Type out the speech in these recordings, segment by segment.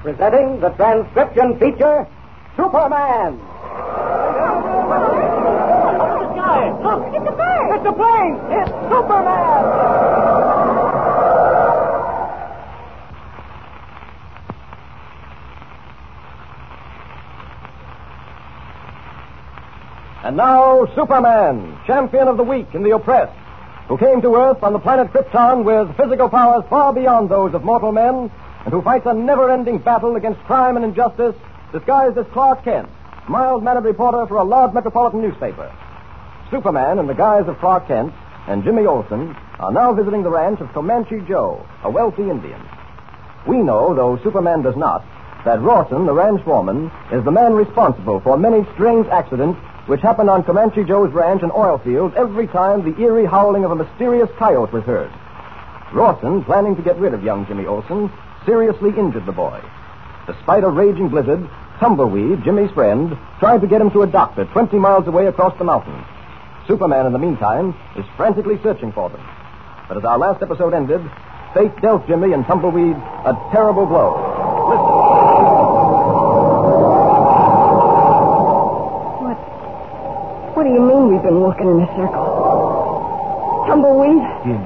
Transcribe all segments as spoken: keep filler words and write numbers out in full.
Presenting the transcription feature, Superman. Look, it's a bird. It's a plane. It's Superman. And now, Superman, champion of the weak and the oppressed, who came to Earth on the planet Krypton with physical powers far beyond those of mortal men, and who fights a never-ending battle against crime and injustice, disguised as Clark Kent, mild-mannered reporter for a large metropolitan newspaper. Superman, in the guise of Clark Kent, and Jimmy Olsen are now visiting the ranch of Comanche Joe, a wealthy Indian. We know, though Superman does not, that Rawson, the ranch foreman, is the man responsible for many strange accidents which happen on Comanche Joe's ranch and oil fields every time the eerie howling of a mysterious coyote was heard. Rawson, planning to get rid of young Jimmy Olsen, seriously injured the boy. Despite a raging blizzard, Tumbleweed, Jimmy's friend, tried to get him to a doctor twenty miles away across the mountains. Superman, in the meantime, is frantically searching for them. But as our last episode ended, fate dealt Jimmy and Tumbleweed a terrible blow. Listen. What? What do you mean we've been walking in a circle? Tumbleweed? Jim.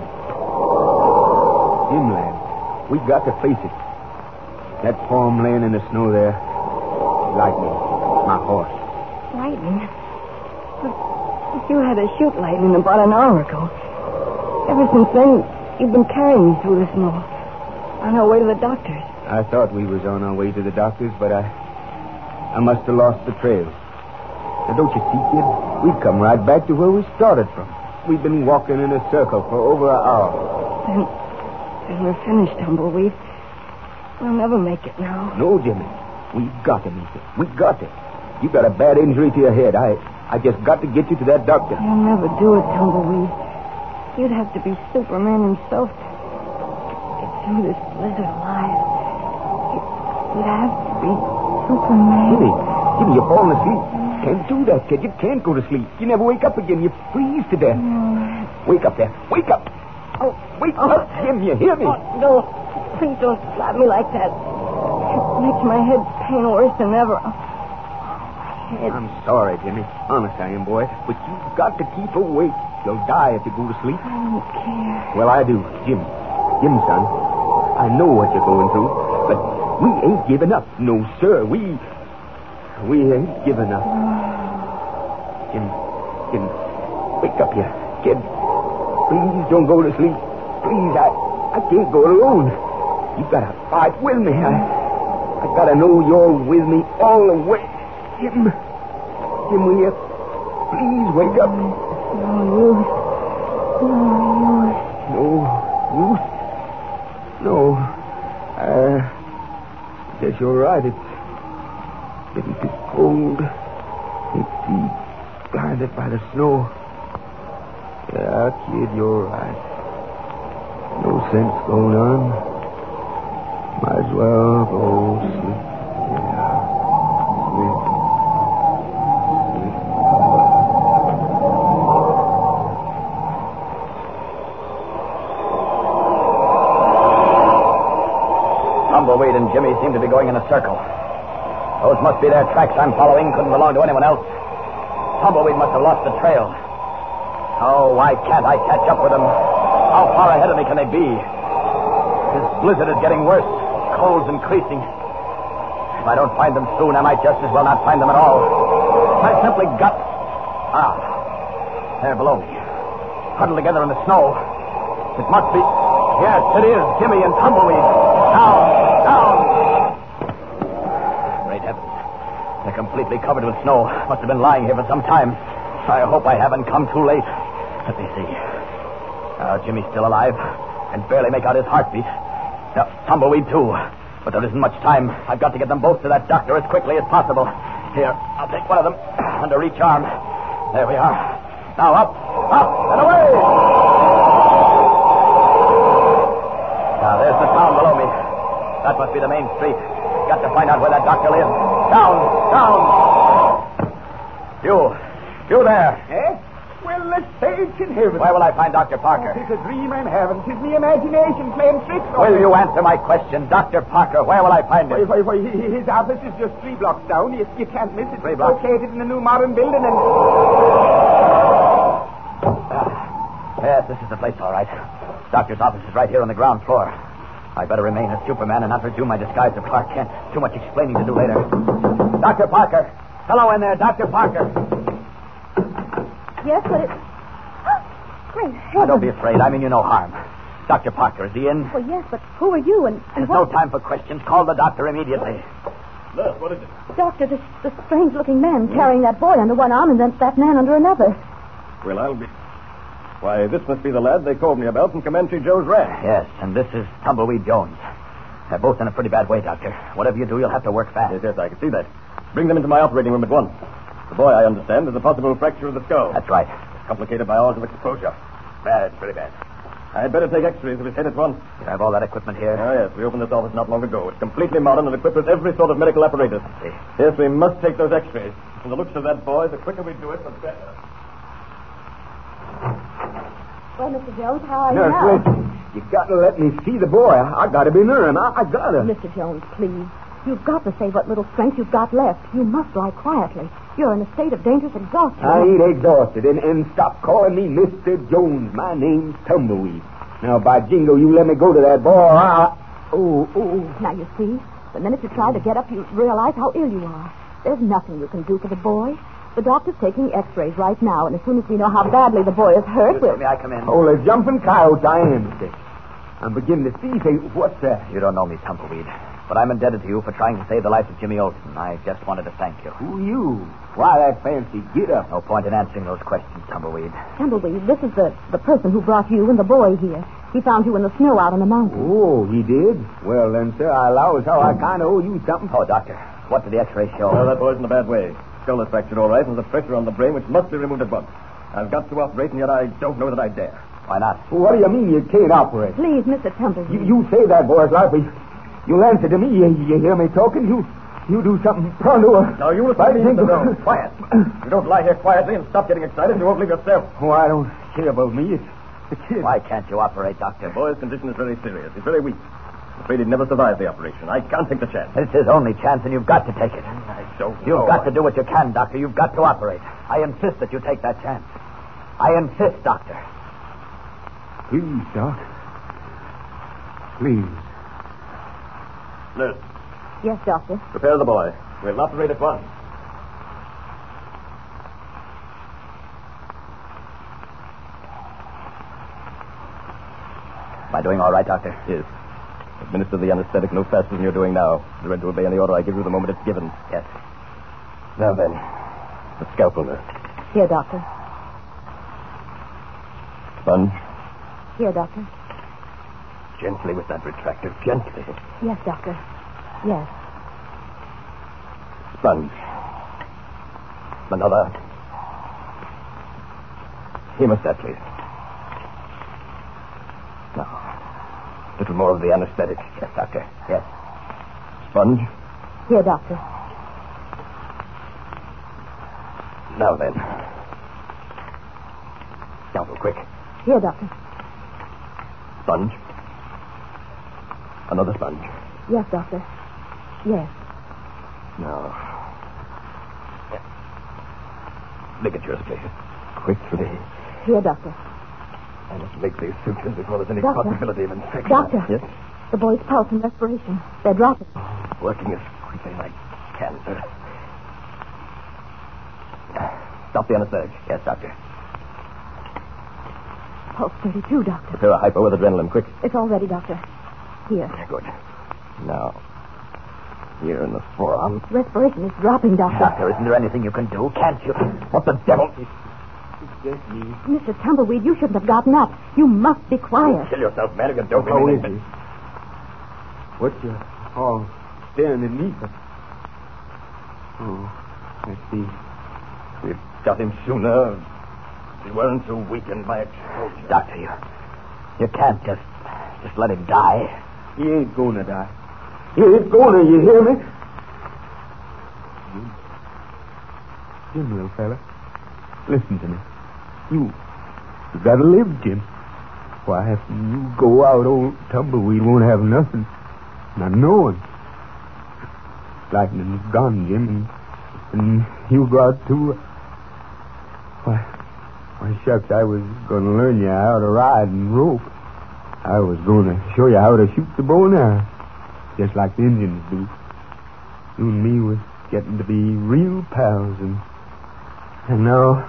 Jim, lad. We got to face it. That form laying in the snow there, Lightning, my horse. Lightning? But, but you had a shoot Lightning about an hour ago. Ever since then, you've been carrying me through the snow on our way to the doctor's. I thought we was on our way to the doctor's, but I... I must have lost the trail. Now, don't you see, kid? We've come right back to where we started from. We've been walking in a circle for over an hour. Then, then we're finished, Tumbleweed. We'll never make it now. No, Jimmy. We've got to make it. We've got to. You got a bad injury to your head. I I just got to get you to that doctor. You'll never do it, Tumbleweed. You'd have to be Superman himself to get through this blizzard alive. You'd have to be Superman. Jimmy, Jimmy, you're falling asleep. Can't do that, kid. You can't go to sleep. You never wake up again. You freeze to death. No. Wake up there. Wake up. Oh, wake Oh. up, Jim. You hear me? Oh, no. Please don't slap me like that. It makes my head pain worse than ever. Oh, my head. I'm sorry, Jimmy. Honest I am, boy. But you've got to keep awake. You'll die if you go to sleep. I don't care. Well, I do. Jim. Jim, son. I know what you're going through. But we ain't giving up. No, sir. We... We ain't giving up. Jim. Jim. Wake up here. Kid. Please don't go to sleep. Please, I... I can't go alone. You gotta fight with me. I, I gotta know you're with me all the way. Jim, Jim, will you please wake up? No use. No use. No use? No. Uh, guess you're right. It's getting too cold. It's too blinded by the snow. Yeah, kid, you're right. No sense going on. Might as well go sleep. Yeah. Sleep. Sleep. Tumbleweed and Jimmy seem to be going in a circle. Those must be their tracks I'm following. Couldn't belong to anyone else. Tumbleweed must have lost the trail. Oh, why can't I catch up with them? How far ahead of me can they be? This blizzard is getting worse. Cold's increasing. If I don't find them soon, I might just as well not find them at all. I've simply got... Ah, they're below me. Huddled together in the snow. It must be... Yes, it is Jimmy and Tumbleweed. Down, down. Great heavens. They're completely covered with snow. Must have been lying here for some time. I hope I haven't come too late. Let me see. Uh, Jimmy's still alive. Can barely make out his heartbeat. Now, Tumbleweed, too. But there isn't much time. I've got to get them both to that doctor as quickly as possible. Here, I'll take one of them under each arm. There we are. Now, up, up, and away! Now, there's the town below me. That must be the main street. Got to find out where that doctor lives. Down, down! You, you there. Eh? Well, the saints in heaven. Where will I find Doctor Parker? It's a dream I'm having. It's me imagination playing tricks on Will me. you answer my question? Doctor Parker, where will I find Why, him? why, why, his office is just three blocks down. You, you can't miss it. Three It's blocks. located in a new modern building and... Ah, yes, this is the place, all right. Doctor's office is right here on the ground floor. I better remain as Superman and not resume my disguise of Clark Kent. Too much explaining to do later. Doctor Parker. Hello in there, Doctor Parker. Yes, but it... Great Now, heavens. don't be afraid. I mean you no harm. Doctor Parker, is he in? Well, yes, but who are you and, and There's what... no time for questions. Call the doctor immediately. Nurse, what is it? Doctor, this, this strange-looking man carrying that boy under one arm and then that man under another. Well, I'll be... Why, this must be the lad they called me about from Comanche Joe's ranch. Yes, and this is Tumbleweed Jones. They're both in a pretty bad way, Doctor. Whatever you do, you'll have to work fast. Yes, yes, I can see that. Bring them into my operating room at once. The boy, I understand, has a possible fracture of the skull. That's right. Complicated by hours of exposure. Bad, very bad. I'd better take x-rays of his head at once. You have all that equipment here? Oh, yes, we opened this office not long ago. It's completely modern and equipped with every sort of medical apparatus. I see. Yes, we must take those x-rays. From the looks of that boy, the quicker we do it, the better. Well, Mister Jones, how are you Nurse, now? listen. You got to let me see the boy. I, I got to be near him. I, I got to. Mister Jones, please. You've got to save what little strength you've got left. You must lie quietly. You're in a state of dangerous exhaustion. I ain't exhausted. And, and stop calling me Mister Jones. My name's Tumbleweed. Now, by jingo, you let me go to that boy. I... Oh, oh. Now, you see, the minute you try to get up, you realize how ill you are. There's nothing you can do for the boy. The doctor's taking x-rays right now, and as soon as we know how badly the boy is hurt, we'll... May I come in? Oh, the jumping coyotes, I am sick. I'm beginning to see things. What's that? You don't know me, Tumbleweed, but I'm indebted to you for trying to save the life of Jimmy Olsen. I just wanted to thank you. Who you? Why that fancy get up? No point in answering those questions, Tumbleweed. Tumbleweed, this is the, the person who brought you and the boy here. He found you in the snow out on the mountain. Oh, he did? Well, then, sir, I allow as how I kind of owe you something. Oh, Doctor, what did the x-ray show? Well, that boy's in a bad way. Skull is fractured all right, and there's a pressure on the brain which must be removed at once. I've got to operate, and yet I don't know that I dare. Why not? Well, what do you mean you can't operate? Please, Mister Tumbleweed. You, you save that boy's life, but you'll answer to me. You, you hear me talking? You you do something pronto. Now, you will I me, think- Mister Jones. Quiet. You don't lie here quietly and stop getting excited. You won't leave yourself. Oh, I don't care about me. It's the kid. Why can't you operate, Doctor? The boy's condition is very serious. He's very weak. I'm afraid he'd never survive the operation. I can't take the chance. It's his only chance, and you've got to take it. I don't You've know. got to do what you can, Doctor. You've got to operate. I insist that you take that chance. I insist, Doctor. Please, Doc. Please. Nurse, Yes, Doctor. prepare the boy. We'll operate at once. Am I doing all right, Doctor? Yes. Administer the anesthetic no faster than you're doing now. You're ready to obey any order I give you the moment it's given. Yes. Now then, the scalpel, nurse. Here, Doctor. Sponge. Here, Doctor. Gently with that retractor. Gently. Yes, Doctor. Yes. Sponge. Another. Hemostat, please. Now, a little more of the anesthetic. Yes, Doctor. Yes. Sponge. Here, Doctor. Now then. Scalpel, quick. Here, Doctor. Sponge. Another sponge. Yes, Doctor. Yes. Now. Ligatures, please. Quick, please. Here, Doctor. I must make these sutures before there's any Doctor. possibility of infection. Doctor. Yes? The boy's pulse and respiration. They're dropping. Working as quickly as I can, sir. Stop the anesthetic. Yes, Doctor. Pulse thirty-two, Doctor. Prepare a hypo with adrenaline, quick. It's all ready, Doctor. Here. Good. Now, here in the forearm. Respiration is dropping, Doctor. Doctor, isn't there anything you can do? Can't you? What the devil? Mister Tumbleweed, you shouldn't have gotten up. You must be quiet. Kill yourself, man, if you don't How mean is anything. he? What's your all staring at me? Oh, I see. We've got him sooner. We weren't so weakened by exposure. Doctor, you, you can't just, just let him die. He ain't gonna die. He ain't gonna, you hear me? Jim, little fella, listen to me. You, you gotta live, Jim. Why, if you go out, old Tumbleweed won't have nothing. Not knowing. Lightning's gone, Jim, and, and you go out too. Why, why, shucks, I was going to learn you how to ride and rope. I was going to show you how to shoot the bow and arrow, just like the Indians do. You and me was getting to be real pals, and, and now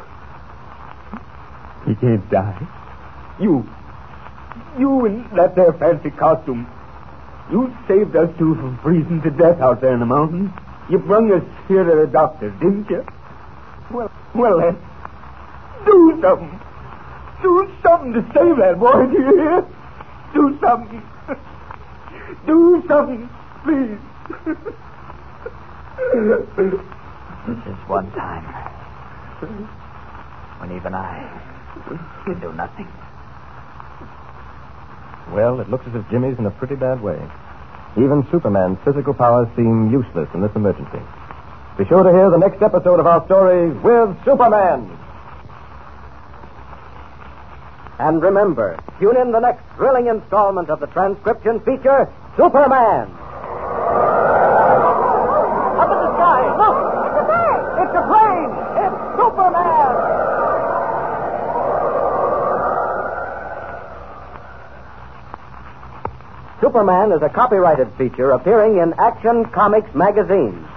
he can't die. You, you in that there fancy costume, you saved us two from freezing to death out there in the mountains. You brung us here to the doctor, didn't you? Well, well then, do something. Do something to save that boy, do you hear? Do something. Do something, please. This is one time when even I can do nothing. Well, it looks as if Jimmy's in a pretty bad way. Even Superman's physical powers seem useless in this emergency. Be sure to hear the next episode of our story with Superman. And remember, tune in the next thrilling installment of the transcription feature, Superman. Up in the sky, look! It's a plane! It's a plane! It's Superman! Superman is a copyrighted feature appearing in Action Comics magazine.